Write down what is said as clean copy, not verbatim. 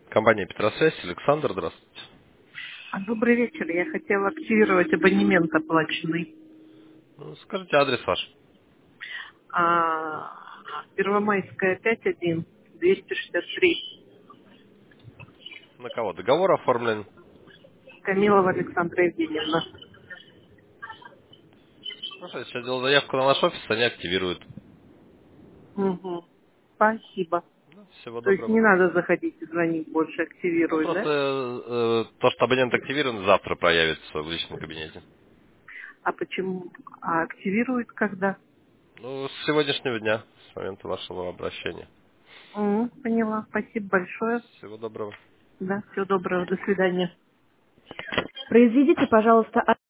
Компания Петросвязь, Александр, здравствуйте. Добрый вечер. Я хотела активировать абонемент оплаченный. Ну, скажите адрес ваш. Первомайская 5-1, 263. На кого? Договор оформлен. Камилова Александра Евгеньевна. Хорошо, я сейчас делаю заявку на наш офис, они активируют. Угу. Спасибо. Ну, всего То есть доброго. не надо заходить и звонить больше, Ну, активируют, просто да? то, что абонент активирован, завтра проявится в личном кабинете. А почему? А активируют когда? Ну, с сегодняшнего дня, с момента вашего обращения. Поняла. Спасибо большое. Всего доброго. Да, всего доброго. До свидания. Произведите, пожалуйста,